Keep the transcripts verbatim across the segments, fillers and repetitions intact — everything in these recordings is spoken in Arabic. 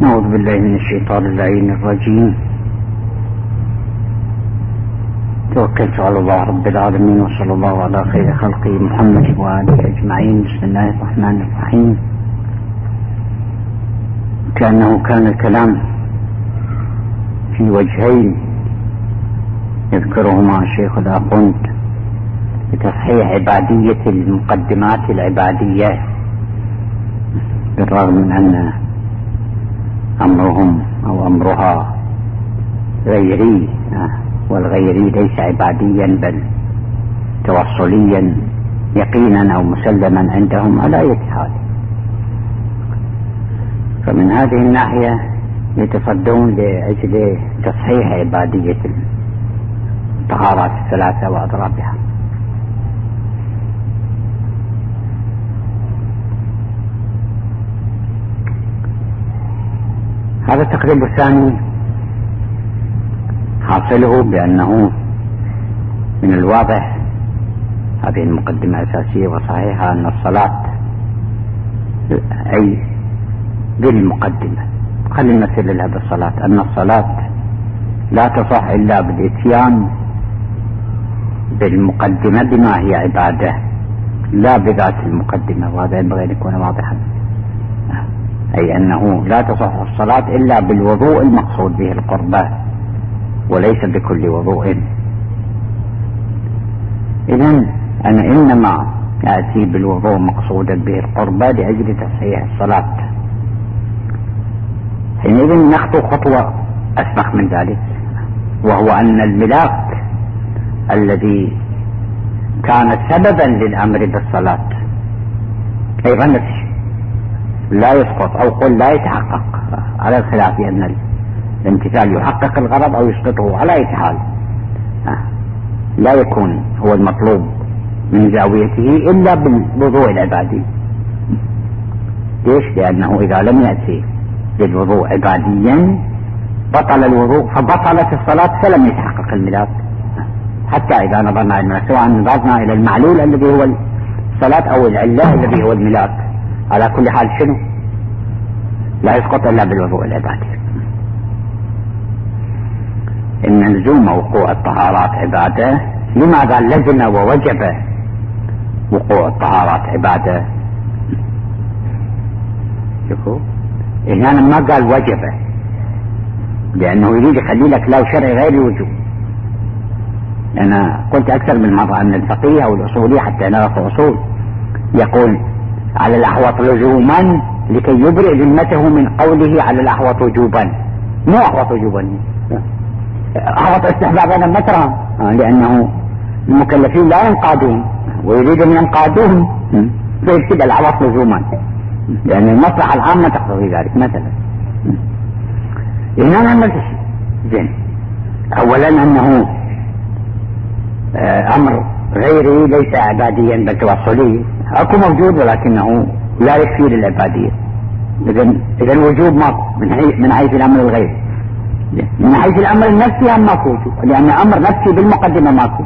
أعوذ بالله من الشيطان اللعين الرجيم. توكلت على الله رب العالمين وصلى الله على خير خلقه محمد وآله أجمعين. بسم الله الرحمن الرحيم. كأنه كان الكلام في وجهين يذكرهما الشيخ الأخوند لتصحيح عبادية المقدمات العبادية، بالرغم من أن أمرهم أو أمرها غيري، والغيري ليس عباديا بل توصليا يقينا أو مسلما عندهم على أي حال. فمن هذه الناحية يتصدون لأجل تصحيح عبادية الطهارات الثلاثة وأضرابها. هذا التقريب الثاني حاصله بأنه من الواضح، هذه المقدمة أساسية وصحيحة، أن الصلاة أي بالمقدمة، خلينا نمثل لها بالصلاة، أن الصلاة لا تصح إلا بالإتيان بالمقدمة بما هي عبادة، لا بذات المقدمة، وهذا ينبغي أن يكون واضحا. أي أنه لا تصح الصلاة إلا بالوضوء المقصود به القربة، وليس بكل وضوء. إذن أنا إنما آتي بالوضوء مقصودا به القربة لأجل تصحيح الصلاة. حينئذ نخطو خطوة أسبق من ذلك، وهو أن الملاك الذي كان سببا للأمر بالصلاة أيضا نفسه لا يسقط، أو قل لا يتحقق، على الخلاف أن الامتثال يحقق الغرض أو يسقطه، على أي حال لا يكون هو المطلوب من زاويته إلا بالوضوء العبادي. ليش؟ لأنه إذا لم يأتي بالوضوء عباديا بطل الوضوء، فبطلت الصلاة، فلم يتحقق الملاك. حتى إذا نظرنا إلى سواء نظرنا إلى المعلول الذي هو الصلاة أو العلة الذي هو الملاك، على كل حال شنو؟ لا يسقط إلا بالوضوء العبادي. إن لزوم وقوع الطهارات عبادة. لماذا لزم ووجب وقوع الطهارات عبادة؟ شوفوا هنا ما قال وجب، لأنه يريد يخلي لك لو شرعي غير الوجوب. أنا قلت أكثر من مرة أن الفقيه أو الأصولي، حتى نعرف أصول، يقول على الأحوط لزوما لكي يبرئ ذمته من قوله على الأحوط وجوبا. مو أحوط وجوبا، أحوط استحبابا مترا، لأنه المكلفين لا ينقادون ويريد أن ينقادوهم، فيكتب الأحوط لزوما، لأن المصلحة العامة تقتضي ذلك. مثلا هنا نعمل زين، أولا أنه أمر غيري ليس عباديا بل توصلي، أكو موجود ولكنه لا يكفي للعبادية. إذن إذا الوجوب ما من حيث من حيث الأمر الغيري، من حيث الأمر النفسي هم ماكو وجوب، لأن أمر نفسي بالمقدمة ماكو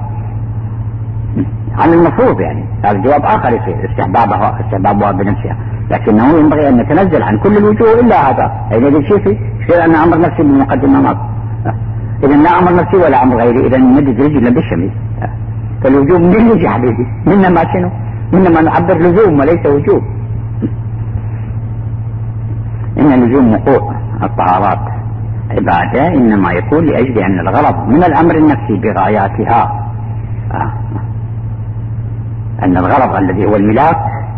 عن المفروض. يعني هذا جواب آخر يصير استحبابها استحبابها بنفسها، لكنه ينبغي أن نتنزل عن كل الوجوه إلا هذا. أي الذي شيء في أن أمر نفسي بالمقدمة ماكو. إذا لا أمر نفسي ولا أمر غيري، إذا نمدد رجلنا بالشمس. فالوجوب من اللي يا حبيبي؟ إنما شنو؟ إنما نعبر لزوم وليس وجوب. إن لزوم وقوع الطهارات عبادة إنما يكون لأجل أن الغرض من الأمر النفسي بغاياتها، آه. أن الغرض الذي هو الملاك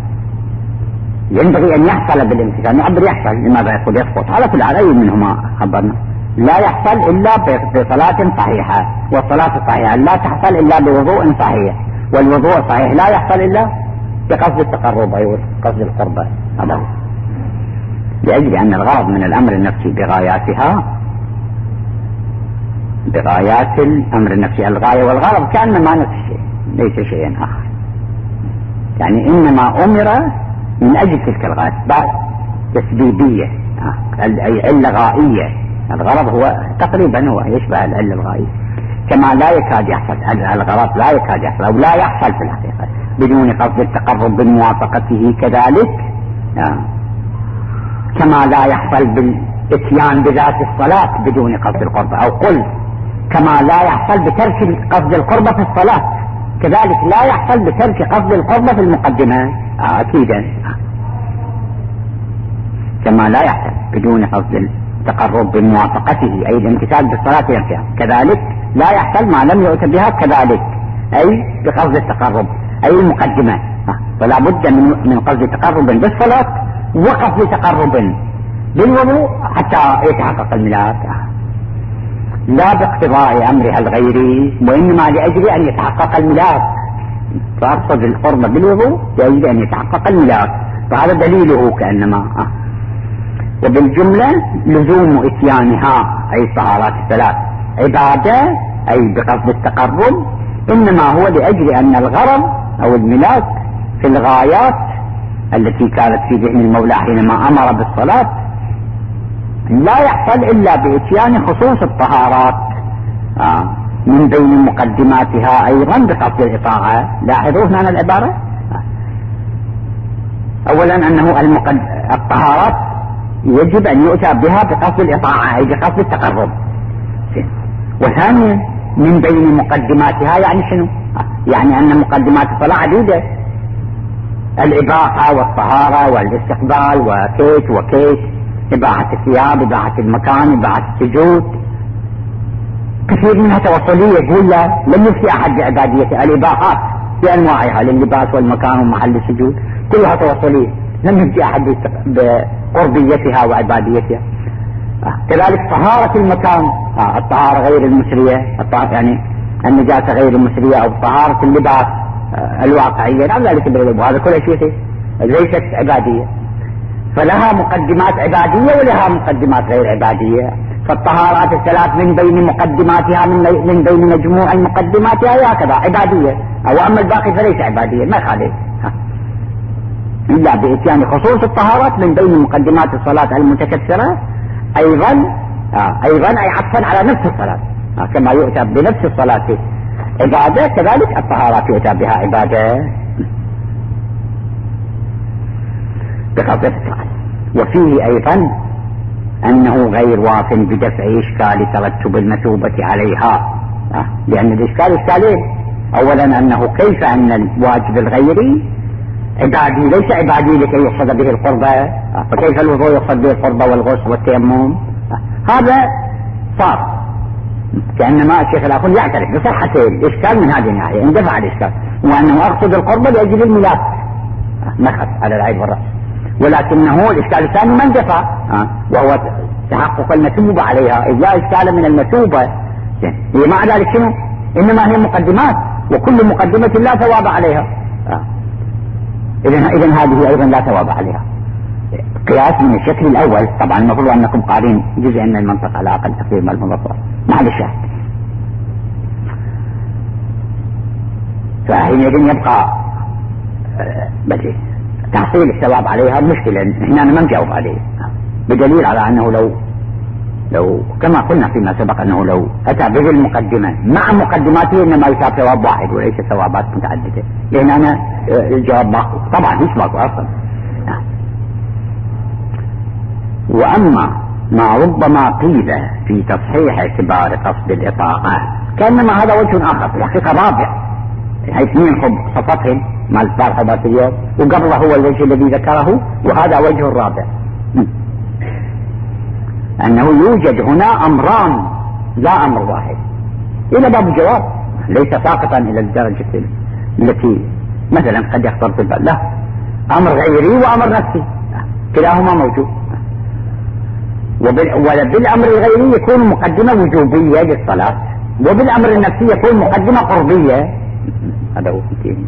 ينبغي أن يحصل بالامتثال. نعبر يحصل، لماذا يقول يسقط؟ على كل حال أي منهما خبرنا لا يحصل إلا بصلاة صحيحة، والصلاة الصحيحة لا تحصل إلا بوضوء صحيح، والوضوء الصحيح لا يحصل إلا بقصد التقرب أي قصد القربة. هذا هو، لأجل أن الغرض من الأمر النفسي بغاياتها، بغايات الأمر النفسي، الغاية والغرض كأنما نفس الشيء ليس شيئا آخر. يعني إنما أمر من أجل تلك الغاية، بعد تسبيبية، أي علة غائية. الغرض هو تقريبا هو يشبه العلة الغائية، كما لا يكاد يحصل الغرض، لا يكاد يحصل أو لا يحصل في الحقيقة بدون قصد التقرب بموافقته، كذلك كما لا يحصل اتيان بذات الصلاة بدون قصد القربة، او قل كما لا يحصل بترك قصد القربة في الصلاة كذلك لا يحصل بترك قصد القربة في المقدمة. آه اكيدا كما لا يحصل بدون قصد التقرب بموافقته اي الامتثال بالصلاة ينفع، كذلك لا يحصل ما لم يؤت بها كذلك اي بقصد التقرب اي المقدمة. آه فلا بد من من قصد تقرب بالصلاة وقصد تقرب بالوضوء حتى يتحقق الملاك، لا باقتضاء امرها الغيري وانما لاجل ان يتحقق الملاك، فاقصد القرب بالوضوء لاجل ان يتحقق الملاك، فهذا دليله كانما آه. وبالجمله لزوم اتيانها اي الطهارات الثلاث عباده اي بقصد التقرب، انما هو لاجل ان الغرض او الملاك في الغايات التي كانت في ذهن المولى حينما امر بالصلاه لا يحصل الا باتيان خصوص الطهارات آه. من بين مقدماتها ايضا بقصد الاطاعه. لاحظوا هنا العباره آه. اولا انه المقد... الطهارات يجب ان يؤتى بها بقصد الاطاعه اي بقصد التقرب، وثانيا من بين مقدماتها يعني شنو؟ آه. يعني ان مقدمات الصلاه عديده، الاباحه والطهاره والاستقبال وكيت وكيت، إباحة الثياب، إباحة المكان، إباحة السجود، كثير منها توصلية. يقول لا لم يفتي أحد بعباديته، الإباحات بأنواعها لللباس والمكان ومحل السجود كلها توصلية، لم يفتي أحد بقربيتها وعباديتها. آه. كذلك طهارة المكان، آه. الطهارة غير المسرية، الطهارة يعني النجاسة غير المسرية، أو طهارة اللباس آه. الواقعية، نعم ذلك هذا كل شيء ليست عبادية، فلها مقدمات عبادية ولها مقدمات غير عبادية. فالطهارات الثلاث من بين مقدماتها من, من بين مجموع مقدماتها هكذا عبادية، أو أما الباقي فليس عبادية ما يخالف إلا بإتيان خصوص الطهارات من بين مقدمات الصلاة المتكثرة أيضا آه أيضا أي عطفا على نفس الصلاة آه كما يؤتى بنفس الصلاة عبادة كذلك الطهارات يؤتى بها عبادة بقصد الفعل. وفيه ايضا انه غير واف بدفع اشكال ترتب المثوبة عليها أه؟ لان الاشكال اشكالين، اولا انه كيف ان الواجب الغيري عبادي ليس عبادي لكي يقصد به القربة أه؟ فكيف الوضوء يقصد به القربة والغسل والتيمم أه؟ هذا صار كأنما الشيخ الاخر يعترف بصحة الاشكال من هذه الناحية اندفع الاشكال، وانه اقصد القربة لاجل الملاك نخذ على العيب والرأس، ولكنه الإشكال الثاني ما اندفع أه؟ وهو تحقق المثوبة عليها، إذ لا إشكال من المثوبة. هي مع ذلك شنو؟ إنما هي مقدمات وكل مقدمة لا ثواب عليها أه؟ إذن إذن هذه أيضا لا ثواب عليها، قياس من الشكل الأول. طبعا المفروض أنكم قارين جزء من المنطق على أقل تقريبا المنظر مع الشاهد، فحينئذ يبقى أه بدي تحصيل الثواب عليها مشكلة هنا ما نجاوب عليه، بدليل على أنه لو لو كما قلنا فيما سبق أنه لو أتى به المقدمة مع مقدماته إنما يثاب ثواب واحد وليس ثوابات متعددة، لأن أنا الجواب باقي طبعا مش باقي أصلا. وأما ما ربما قيل في تصحيح اعتبار قصد الإطاعة كأنما هذا وجه آخر في الحقيقة رابع، هاي اثنين صفتهم مع البارحة ذات اليوم، وقبله هو الوجه الذي ذكره، وهذا وجه الرابع أنه يوجد هنا أمران لا أمر واحد، إلى باب الجواب ليس ساقطا إلى الدرجة التي مثلا قد يخطر في البال، لا أمر غيري وأمر نفسي كلاهما موجود، وبالأمر الغيري يكون مقدمة وجوبية للصلاة، وبالأمر النفسي يكون مقدمة قربية. هذا هو الدين.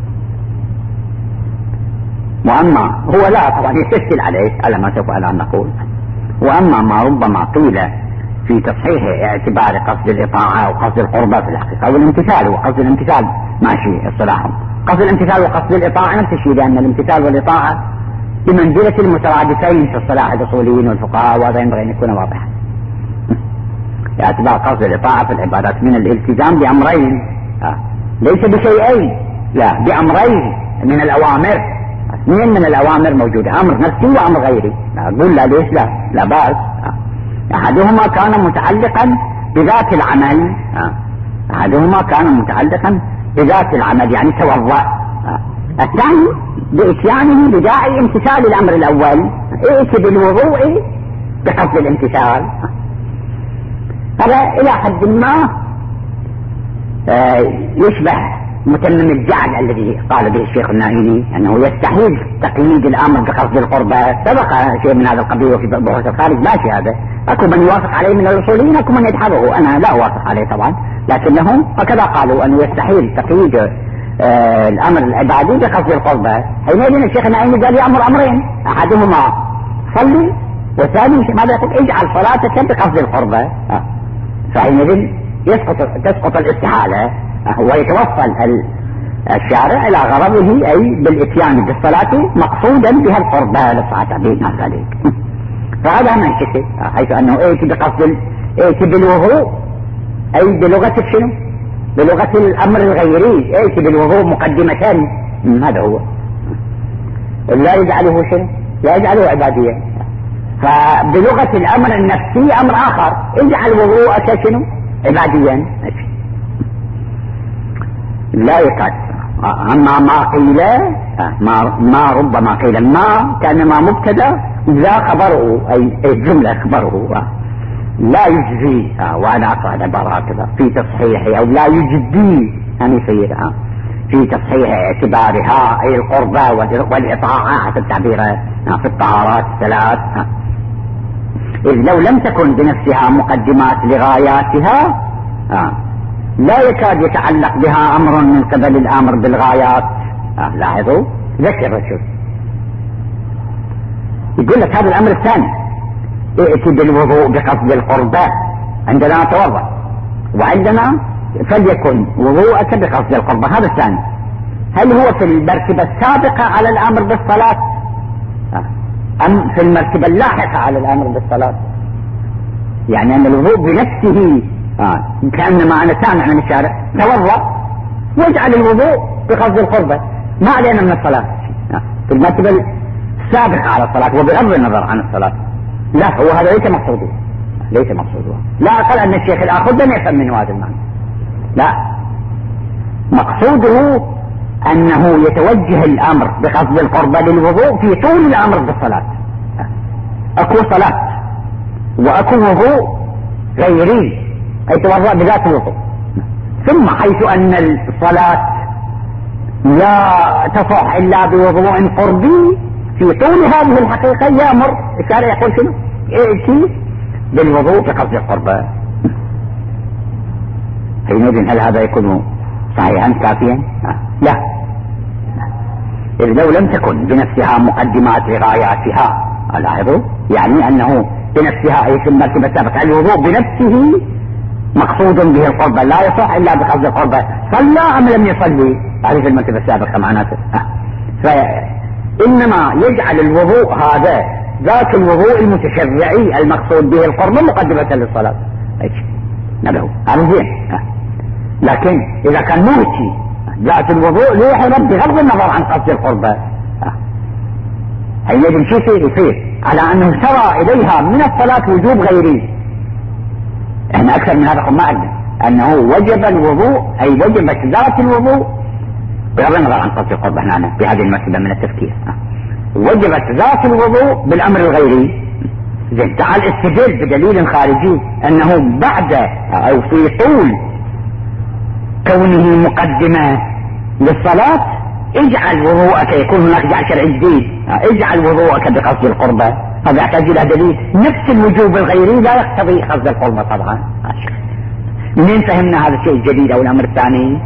وأما هو لا طبعا يستشكل عليه على ما سوف الآن نقول. وأما ما ربما قيل في تصحيح اعتبار قصد الإطاعة وقصد القربة في الحقيقة أو الامتثال، وقصد الامتثال ماشي اصطلاحهم، قصد الامتثال وقصد الإطاعة نفس الشيء، لأن الامتثال والإطاعة بمنزلة المترادفين في اصطلاح الأصوليين والفقهاء، وهذا ينبغي أن يكون واضحا. اعتبار قصد الإطاعة في العبادات من الالتزام بأمرين آه. ليس بشيئين، لا بأمرين من الأوامر، اثنين من الأوامر موجودة، أمر نفسي وأمر غيري. أقول لا ليش لا لا بأس آه. احدهما كان متعلقا بذات العمل، احدهما كان متعلقا بذات العمل يعني توضأ، الثاني بإتيانه بداعي امتثال الامر الاول، ائت بالوضوء بقصد الامتثال. هذا الى حد ما يشبه متمم الجعل الذي قال به الشيخ النائمي انه يستحيل تقييد الامر بقصد القربة. سبق شيء من هذا القبيل وفي بحوث الخارج ماشي، هذا اكو من يوافق عليه من الاصوليين، اكو من يدحضه، انا لا اوافق عليه طبعا، لكنهم هكذا قالوا انه يستحيل تقييد آه الامر العبادي بقصد القربة. حينئذ الشيخ النائمي قال يامر امرين، احدهما صلي، والثاني ماذا يقول؟ اجعل صلاتك بقصد القربة. آه. فحينئذ يسقط تسقط الاستحالة ويتوصل الشارع الى غرضه، اي بالاتيان بالصلاة مقصودا بها القربة للصلاة بين ذلك. فهذا ما يشكل، حيث انه ائت بقصد ائت بالوضوء، اي بلغة شنو؟ بلغة الامر الغيري، ائت بالوضوء مقدمة، هذا هو، لا يجعله شنو؟ لا يجعله عبادية. فبلغة الامر النفسي امر اخر، اجعل وضوءك شنو؟ عباديا. لا يكاد. اما ما قيل ما, ما ربما قيل ما كان ما مبتدا ذا خبره، اي الجمله خبره لا يجزي، وانا اقرا العباره كذا في تصحيح، او لا يجدي ان يصير في تصحيح اعتبارها اي القربة والاطاعه حسب تعبيره في الطهارات الثلاث. إذ لو لم تكن بنفسها مقدمات لغاياتها لا يكاد يتعلق بها أمر من قبل الأمر بالغايات. لاحظوا ذكر شوف يقول لك هذا الأمر الثاني، ائت بالوضوء بقصد القربة، عندنا نتوضأ وعندنا فليكن وضوءك بقصد القربة، هذا الثاني. هل هو في المرتبة السابقة على الأمر بالصلاة أم في المرتبة اللاحقة على الأمر بالصلاة؟ يعني أن الوضوء بنفسه آه. كأنما أنا سامع من الشارع توضأ واجعل الوضوء بقصد القربة، ما علينا من الصلاة آه. في المرتبة السابقة على الصلاة وبغض النظر عن الصلاة. لا، هو هذا ليس مقصوده، ليس مقصوده. لا أقل أن الشيخ الآخر لم يفهم منه هذا المعنى، لا، مقصوده أنه يتوجه الأمر بقصد القربة للوضوء في طول الأمر بالصلاة. أكو صلاة وأكو وضوء غيري يتوضأ بذات الوضوء، ثم حيث أن الصلاة لا تصح إلا بوضوء قربي في طول هذه الحقيقة يأمر الشارع يقول شنو؟ ائتي بالوضوء بقصد القربة. حينئذ هل هذا يكون صحيحا كافيا؟ لا، إذ لو لم تكن بنفسها مقدمات لغاياتها، لاحظوا يعني أنه بنفسها أي في المرتبة السابقة الوضوء بنفسه مقصود به القربة، لا يصح إلا بقصد القربة. صلى أم لم يصلي؟ هذه في المرتبة السابقة معناته. فإنما يجعل الوضوء هذا ذاك الوضوء المتشرعي المقصود به القربة مقدمة للصلاة، نبهوا هذا زين. لكن إذا كان موتي ذات الوضوء ليحرم بغض النظر عن قصد القربة، حينئذ شو يصير؟ يصير على أنه سرى إليها من الصلاة وجوب غيري. احنا أكثر من هذا ما عندنا أنه وجب الوضوء، أي وجبت ذات الوضوء بغض النظر عن قصد القربة. احنا في هذه المرتبة من التفكير وجبت ذات الوضوء بالأمر الغيري. زين، تعال استدل بدليل خارجي أنه بعد أو في طول كونه مقدمة للصلاة اجعل وضوءك، يكون هناك جعل شرعي جديد، اجعل وضوءك بقصد القربة. هذا يحتاج الى دليل. نفس الوجوب الغيري لا يقتضي قصد القربة طبعا. منين فهمنا هذا الشيء الجديد او الامر الثاني؟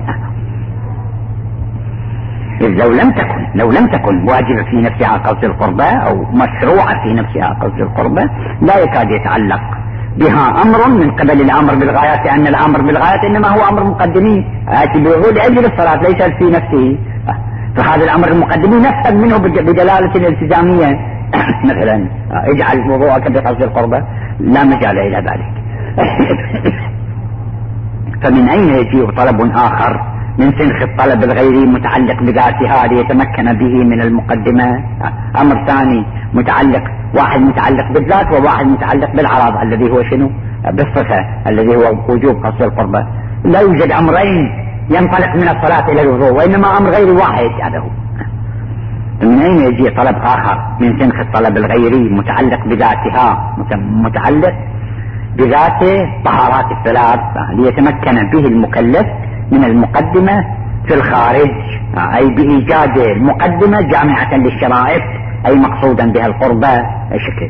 لو لم تكن لو لم تكن واجبة في نفسها قصد القربة او مشروعة في نفسها قصد القربة لا يكاد يتعلق بها امر من قبل الامر بالغايات، لان الامر بالغايات انما هو امر مقدمي اتي بالوضوء لاجل الصلاة ليس في نفسه. فهذا الامر المقدمي نفهم منه بدلالة الالتزامية. مثلا اجعل وضوءك بقصد القربة، لا مجال الى ذلك. فمن اين يجيء طلب اخر من سنخ الطلب الغيري متعلق بذاتها ليتمكن به من المقدمة. أمر ثاني متعلق، واحد متعلق بالذات وواحد متعلق بالعرض الذي هو شنو؟ بالصفة الذي هو وجوب قصد القربة. لا يوجد أمرين ينطلق من الصلاة إلى الوضوء، وإنما أمر غير واحد. هذا هو. من أين يجي طلب آخر من سنخ الطلب الغيري متعلق بذاتها، متعلق بذات طهارات الثلاث ليتمكن به المكلف من المقدمة في الخارج، أي بإيجاد المقدمة جامعة للشرائط، أي مقصودا بها القربة شكل.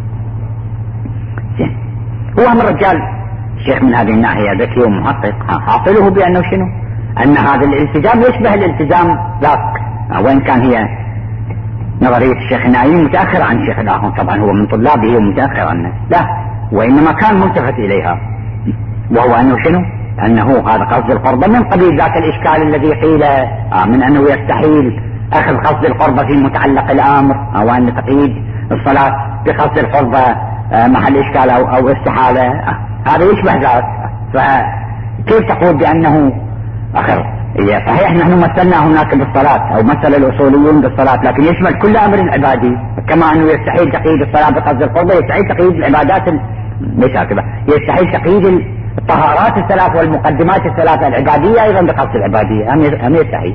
هو أمر الرجال الشيخ من هذه الناحية ذكي ومحقق، حاصله بأنه شنو؟ أن هذا الالتزام يشبه الالتزام ذاك، وإن كان هي نظرية الشيخ النايم متأخر عن الشيخ الآخر، طبعا هو من طلابه ومتأخر عنه، لا وإنما كان ملتفت إليها، وهو أنه شنو؟ أنه هذا قصد القربة من قبيل ذاك الإشكال الذي قيل من أنه يستحيل أخذ قصد القربة في متعلق الأمر، أو أن تقييد الصلاة بقصد القربة محل إشكال أو, أو استحالة، هذا يشبه ذلك. فكيف تقول بأنه أخر؟ صحيح نحن مثلنا هناك بالصلاة أو مثل الأصوليون بالصلاة، لكن يشمل كل أمر عبادي، كما أنه يستحيل تقييد الصلاة بقصد القربة يستحيل تقييد العبادات ليس هكذا، يستحيل تقييد الطهارات الثلاث والمقدمات الثلاث العبادية أيضا بقصد العبادية، أم يستحيل؟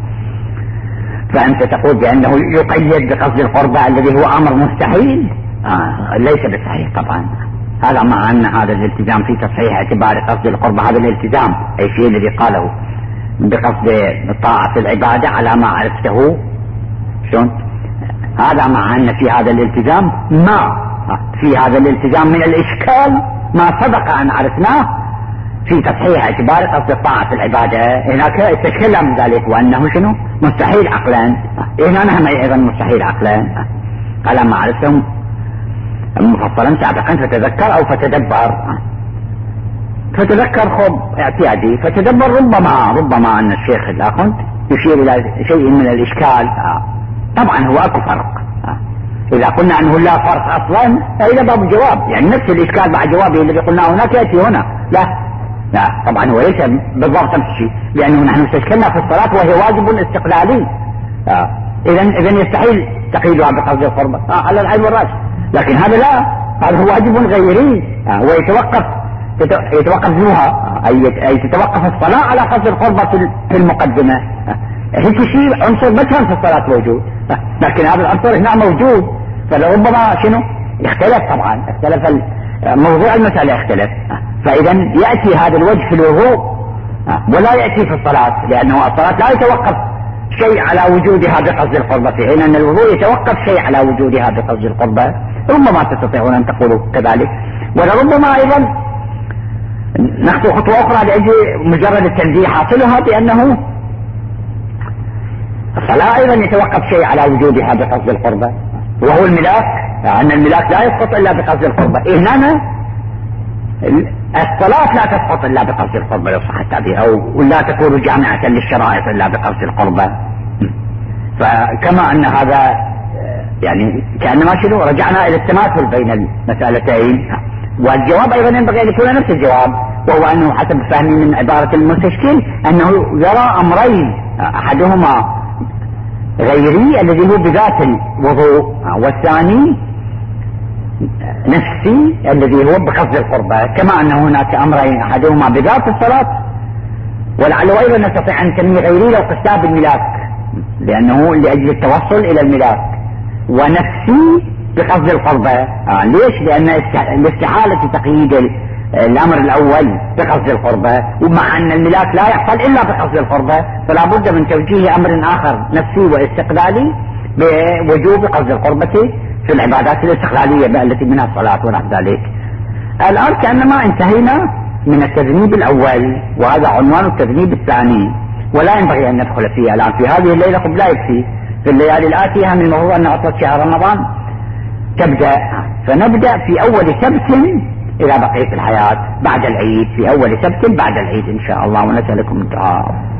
فأنت تقول بأنه يقيد بقصد القربة الذي هو أمر مستحيل؟ آه ليس بصحيح طبعا. هذا مع أن هذا الالتزام في تصحيح اعتبار قصد القربة، هذا الالتزام أي الشيء الذي قاله بقصد طاعة العبادة على ما عرفته شلون؟ هذا مع أن في هذا الالتزام ما في هذا الالتزام من الإشكال ما سبق أن عرفناه في تصحيح اعتبار قصد طاعة العبادة. هناك استشكل من ذلك وأنه شنو؟ مستحيل عقلا. هنا نحن أيضا مستحيل عقلا على ما عرفتم مفصلا سابقا، فتذكر أو فتدبر. فتذكر خب اعتيادي، فتدبر ربما ربما أن الشيخ الآخر يشير إلى شيء من الإشكال. طبعا هو أكو فرق، إذا قلنا أنه لا فرق أصلا فإذا باب الجواب، يعني نفس الإشكال مع جوابه الذي قلناه هناك يأتي هنا. لا لا طبعا هو ليس بالضبط نفس الشيء، لأنه نحن استشكلنا في الصلاة وهي واجب استقلالي، إذا إذا يستحيل تقييدها بقصد القربة على العين والرأس، لكن هذا لا، هذا هو واجب غيري، هو يتوقف يتوقف منها، أي تتوقف الصلاة على قصد القربة في المقدمة. هيك شيء عنصر مثلا في الصلاة موجود، لكن هذا العنصر هنا موجود، فلربما شنو يختلف، طبعا اختلف موضوع المسألة يختلف. فإذا يأتي هذا الوجه في الوضوء ولا يأتي في الصلاة، لأنه الصلاة لا يتوقف شيء على وجودها بقصد القربة، في حين أن الوضوء يتوقف شيء على وجودها بقصد القربة. ربما تستطيعون أن تقولوا كذلك، ولربما أيضا نخطو خطوة أخرى لأجل مجرد التنزيه حاصلها بأنه الصلاة أيضا يتوقف شيء على وجودها بقصد القربة، وهو الملاك، أن الملاك لا يسقط إلا بقصد القربة. إهنا الصلاة لا تسقط إلا بقصد القربة لو صح التعبير، أو لا تكون جامعة للشرائط إلا بقصد القربة. فكما أن هذا يعني كأنما شنو رجعنا إلى التماثل بين المسألتين، والجواب أيضا ينبغي أن يكون نفس الجواب، وهو أنه حسب فهمي من عبارة المستشكل أنه يرى أمرين، أحدهما غيري الذي هو بذات الوضوء، والثاني نفسي الذي هو بقصد القربة، كما أن هناك أمرين أحدهما بذات الصلاة، ولعل أيضا نستطيع أن نسميه غيري لو قسناه بالملاك لأنه لأجل التوصل إلى الملاك، ونفسي بقصد القربة. آه ليش؟ لأن الاستحالة تقييد الأمر الأول بقصد القربة، ومع أن الملاك لا يحصل إلا بقصد القربة، فلا بد من توجيه أمر آخر نفسي واستقلالي بوجوب قصد القربة في العبادات الاستقلالية التي منها الصلاة ونحو ذلك. الآن كأنما انتهينا من التذنيب الأول، وهذا عنوان التذنيب الثاني، ولا ينبغي أن ندخل فيه الآن في هذه الليلة، قبل لا يكفي في الليالي الآتية من الموضوع أن عطلة شهر رمضان تبدأ، فنبدأ في أول سبت إلى بقية الحياة بعد العيد، في أول سبت بعد العيد إن شاء الله، ونسألكم الدعاء.